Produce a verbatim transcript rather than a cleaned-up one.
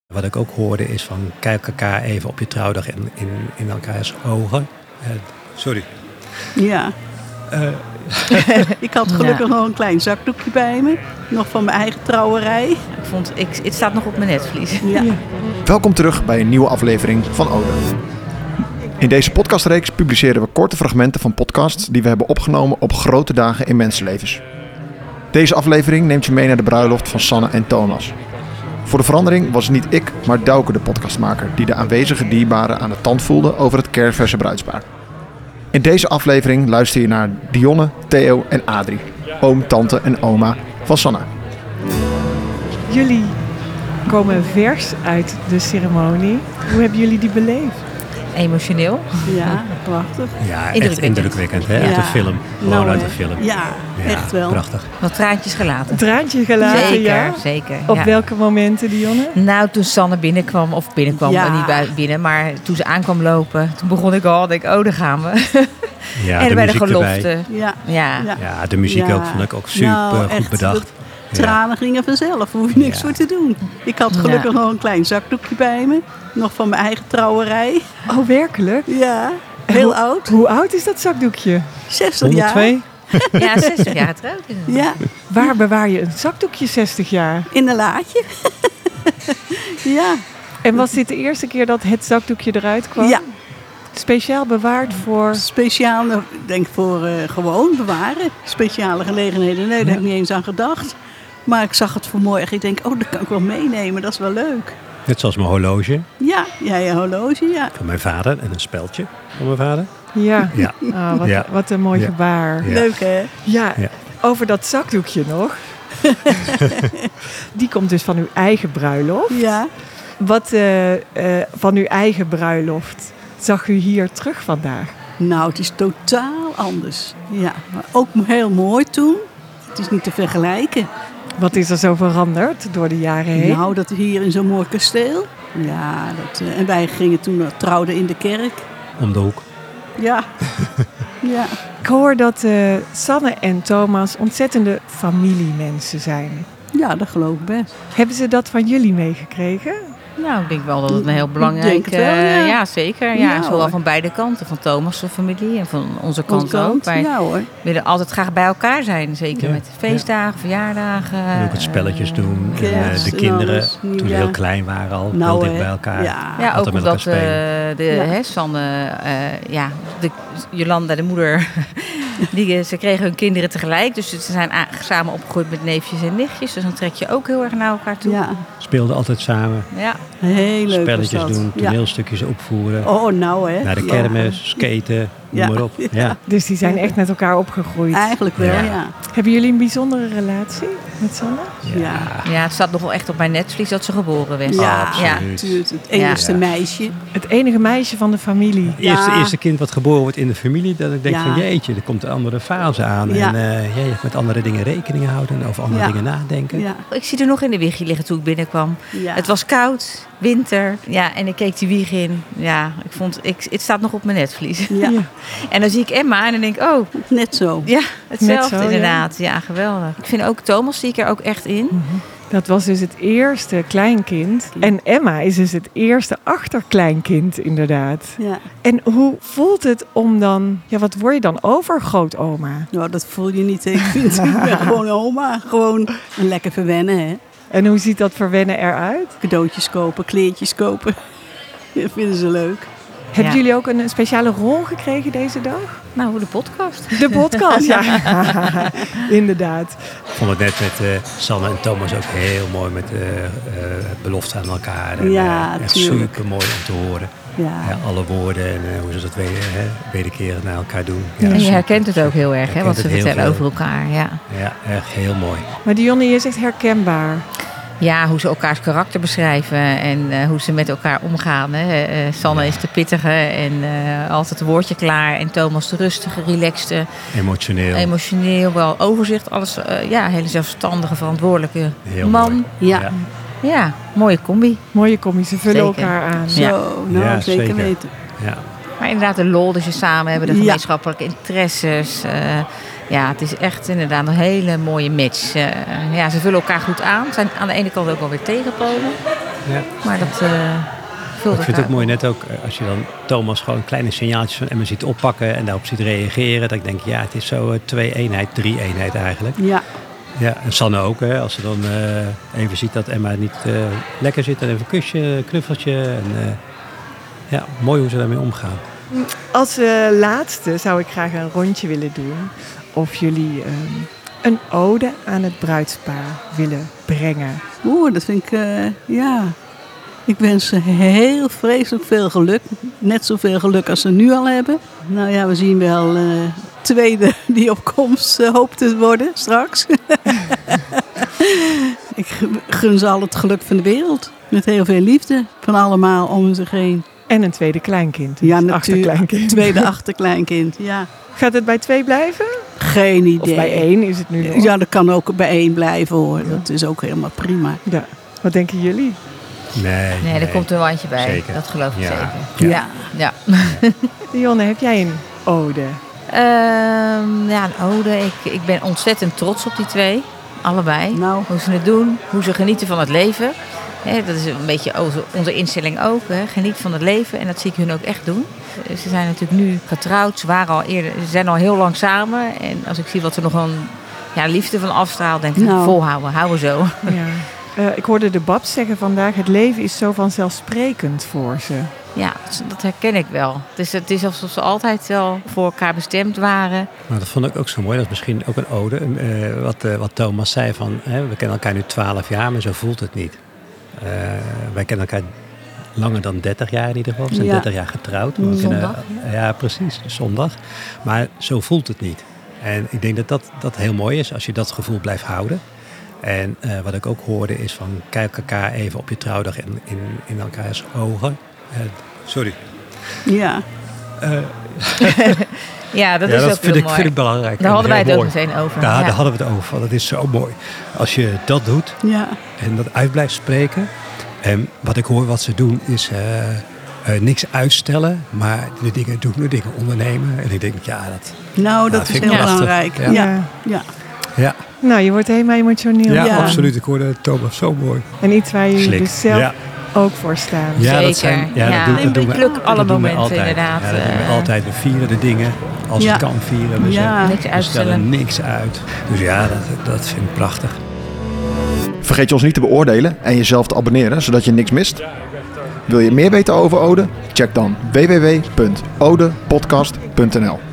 Wat ik ook hoorde is van kijk elkaar even op je trouwdag in, in, in elkaars ogen. Uh, sorry. Ja. Uh, ik had gelukkig ja. nog een klein zakdoekje bij me. Nog van mijn eigen trouwerij. Ik vond, ik, het staat nog op mijn netvlies. Ja. Ja. Welkom terug bij een nieuwe aflevering van Ode. In deze podcastreeks publiceren we korte fragmenten van podcasts die we hebben opgenomen op grote dagen in mensenlevens. Deze aflevering neemt je mee naar de bruiloft van Sanne en Thomas. Voor de verandering was het niet ik, maar Douke de podcastmaker die de aanwezige dierbaren aan de tand voelde over het kerstverse bruidspaar. In deze aflevering luister je naar Dionne, Theo en Adrie, oom, tante en oma van Sanne. Jullie komen vers uit de ceremonie. Hoe hebben jullie die beleefd? Emotioneel. Ja, prachtig. Ja, echt indrukwekkend, hè? Uit ja. de film. Gewoon nou, uit de film. Ja, ja, echt wel. Prachtig. Wat traantjes gelaten. Traantjes gelaten, zeker, ja? Zeker, Op ja. welke momenten, Dionne? Nou, toen Sanne binnenkwam, of binnenkwam, ja. niet binnen, maar toen ze aankwam lopen, toen begon ik al, denk ik, oh, daar gaan we. Ja, en de bij de muziek gelofte. erbij. Ja. Ja. Ja. ja, de muziek ja. ook vond ik ook super nou, goed echt, bedacht. Tranen gingen vanzelf, hoef je niks ja. voor te doen. Ik had gelukkig ja. nog een klein zakdoekje bij me. Nog van mijn eigen trouwerij. Oh, werkelijk? Ja, heel hoe, oud. Hoe oud is dat zakdoekje? zestig jaar. honderdtwee? Ja, zestig jaar getrouwd. Ja. Waar bewaar je een zakdoekje zestig jaar? In een laadje. Ja. En was dit de eerste keer dat het zakdoekje eruit kwam? Ja. Speciaal bewaard voor... Speciaal, ik denk voor uh, gewoon bewaren. Speciale gelegenheden. Nee, daar ja. heb ik niet eens aan gedacht. Maar ik zag het vanmorgen. Ik denk, oh, dat kan ik wel meenemen. Dat is wel leuk. Net zoals mijn horloge. Ja, ja, je horloge, ja. Van mijn vader en een speldje van mijn vader. Ja, ja. Oh, wat, ja. wat een mooi ja. gebaar. Ja. Leuk, hè? Ja, ja. Over dat zakdoekje nog. Die komt dus van uw eigen bruiloft. Ja. Wat uh, uh, van uw eigen bruiloft zag u hier terug vandaag? Nou, het is totaal anders. Ja, maar ook heel mooi toen. Het is niet te vergelijken. Wat is er zo veranderd door de jaren heen? Nou, dat hier in zo'n mooi kasteel. Ja, dat, uh, en wij gingen toen uh, trouwden in de kerk. Om de hoek. Ja. Ja. Ik hoor dat uh, Sanne en Thomas ontzettende familiemensen zijn. Ja, dat geloof ik best. Hebben ze dat van jullie meegekregen? Nou, ik denk wel dat het een heel belangrijk is. Ja. Uh, ja, zeker. Ja, ja, zowel van beide kanten. Van Thomas' familie en van onze kant, onze kant ook. Wij ja, hoor. willen altijd graag bij elkaar zijn. Zeker ja. met feestdagen, ja. verjaardagen. En ook het spelletjes doen. Uh, en, uh, de kinderen, nou, toen ze ja. heel klein waren al, nou, heel dicht bij elkaar. Ja, ja ook omdat uh, de ja. hè, Sanne, uh, ja, de, Jolanda, de moeder... Die, ze kregen hun kinderen tegelijk. Dus ze zijn a- samen opgegroeid met neefjes en nichtjes. Dus dan trek je ook heel erg naar elkaar toe. Ja. Speelden altijd samen. Ja. Heel leuk. Spelletjes doen, toneelstukjes ja. opvoeren. Oh, nou hè. Naar de kermis, ja. skaten, noem ja. maar op. Ja. Dus die zijn echt met elkaar opgegroeid. Eigenlijk wel, ja. ja. Hebben jullie een bijzondere relatie met Sanne? Ja. Ja, het staat nog wel echt op mijn netvlies dat ze geboren werd. Ja, absoluut. Ja. Het enigste ja. meisje. Het enige meisje van de familie. Het eerste, eerste kind wat geboren wordt in de familie. Dat ik denk ja. van jeetje, er komt een andere fase aan. Ja. En uh, ja, je met andere dingen rekening houden. En over andere ja. dingen nadenken. Ja. Ik zie er nog in de wiegje liggen toen ik binnenkwam. Ja. Het was koud, winter. Ja, en ik keek die wieg in. Ja, ik vond, ik, het staat nog op mijn netvlies. Ja. Ja. En dan zie ik Emma en dan denk ik, oh. Net zo. Ja, hetzelfde zo, inderdaad. Ja. ja, geweldig. Ik vind ook Thomas zie ik er ook echt in. Mm-hmm. Dat was dus het eerste kleinkind. En Emma is dus het eerste achterkleinkind, inderdaad. Ja. En hoe voelt het om dan... Ja, wat word je dan overgrootoma? Nou, dat voel je niet. Ik vind ik ben gewoon oma. Gewoon een lekker verwennen, hè. En hoe ziet dat verwennen eruit? Cadeautjes kopen, kleertjes kopen. Dat vinden ze leuk. Hebben ja. jullie ook een speciale rol gekregen deze dag? Nou, de podcast. De podcast, ja. Inderdaad. Ik vond het net met uh, Sanne en Thomas ook heel mooi met uh, uh, belofte aan elkaar. En, ja, uh, echt super mooi om te horen. Ja. Ja, alle woorden en uh, hoe ze dat weder, hè, wederkerend naar elkaar doen. Ja, ja, en je super. herkent het ook heel erg, hè, wat ze vertellen over elkaar. Ja. ja, echt heel mooi. Maar Dionne, je is echt herkenbaar. Ja, hoe ze elkaars karakter beschrijven en uh, hoe ze met elkaar omgaan. Hè. Uh, Sanne ja. is de pittige en uh, altijd het woordje klaar. En Thomas de rustige, relaxte. Emotioneel. Emotioneel, wel overzicht. Alles, uh, ja, hele zelfstandige, verantwoordelijke heel man. Mooi. Ja. Ja. ja, mooie combi. Mooie combi, ze vullen zeker. elkaar aan. Zo, ja. nou ja, zeker, zeker weten. Ja. Maar inderdaad de lol die ze samen hebben, de gemeenschappelijke ja. interesses... Uh, Ja, het is echt inderdaad een hele mooie match. Uh, ja, ze vullen elkaar goed aan. Zijn aan de ene kant ook wel weer tegenpolen. Ja. Maar dat uh, vult Ik vind het ook mooi, net ook als je dan Thomas gewoon kleine signaaltjes van Emma ziet oppakken en daarop ziet reageren. Dat ik denk, ja, het is zo uh, twee eenheid, drie eenheid eigenlijk. Ja. Ja, en Sanne ook, hè, als ze dan uh, even ziet dat Emma niet uh, lekker zit, dan even een kusje, knuffeltje. En, uh, ja, mooi hoe ze daarmee omgaan. Als uh, laatste zou ik graag een rondje willen doen of jullie uh, een ode aan het bruidspaar willen brengen. Oeh, dat vind ik, uh, ja... Ik wens ze heel vreselijk veel geluk. Net zoveel geluk als ze nu al hebben. Nou ja, we zien wel uh, tweede die op komst uh, hoopt te worden straks. Ik gun ze al het geluk van de wereld. Met heel veel liefde van allemaal om zich heen. En een tweede kleinkind. Ja, natuurlijk. Achterkleinkind. Tweede achterkleinkind, ja. Gaat het bij twee blijven? Geen idee. Of bij één is het nu nog? Ja, dat kan ook bij één blijven hoor. Ja. Dat is ook helemaal prima. Ja. Wat denken jullie? Nee, nee, er nee. komt een wandje bij. Zeker. Dat geloof ik ja. zeker. Ja. ja. ja. Dionne, heb jij een ode? Um, ja, een ode. Ik, ik ben ontzettend trots op die twee. Allebei. Nou. Hoe ze het doen. Hoe ze genieten van het leven. He, dat is een beetje onze, onze instelling ook. He. Geniet van het leven. En dat zie ik hun ook echt doen. Ze zijn natuurlijk nu getrouwd. Ze, waren al eerder, ze zijn al heel lang samen. En als ik zie wat er nog een ja, liefde van afstraalt, denk ik, nou. volhouden. Houden zo. Ja. Uh, ik hoorde de Babs zeggen vandaag, het leven is zo vanzelfsprekend voor ze. Ja, dat herken ik wel. Het is, het is alsof ze altijd wel voor elkaar bestemd waren. Maar dat vond ik ook zo mooi. Dat is misschien ook een ode. Uh, wat, uh, wat Thomas zei van, hè, we kennen elkaar nu twaalf jaar, maar zo voelt het niet. Uh, wij kennen elkaar langer dan dertig jaar in ieder geval. We zijn ja. dertig jaar getrouwd. We zondag. Kennen, ja, precies. Zondag. Maar zo voelt het niet. En ik denk dat dat, dat heel mooi is als je dat gevoel blijft houden. En uh, wat ik ook hoorde is van, kijk elkaar even op je trouwdag in, in, in elkaars ogen. Uh, sorry. Ja. Uh, ja, dat ja, is dat ook vind heel ik, mooi. vind ik belangrijk. Daar hadden wij het mooi. ook meteen over. Ja, ja, daar hadden we het over. Dat is zo mooi. Als je dat doet ja. en dat uit blijft spreken. En wat ik hoor wat ze doen is uh, uh, niks uitstellen, maar de dingen doen, de dingen ondernemen. En ik denk, ja, dat... Nou, dat nou, is heel prachtig. belangrijk. Ja. Ja. Ja. ja. Nou, je wordt helemaal emotioneel. Ja, ja. absoluut. Ik hoorde Thomas zo mooi. En iets waar jullie Slik. dus zelf ja. ook voor staan. Ja, Zeker. dat zijn, ja, ja. dat doen, dat doen we, Geluk alle dat doen we momenten altijd. inderdaad. Ja, dat doen we altijd. We vieren de dingen als ja. het kan vieren. We, ja. niks we stellen uitstellen. niks uit. Dus ja, dat, dat vind ik prachtig. Vergeet je ons niet te beoordelen en jezelf te abonneren, zodat je niks mist. Wil je meer weten over Ode? Check dan w w w punt ode podcast punt n l.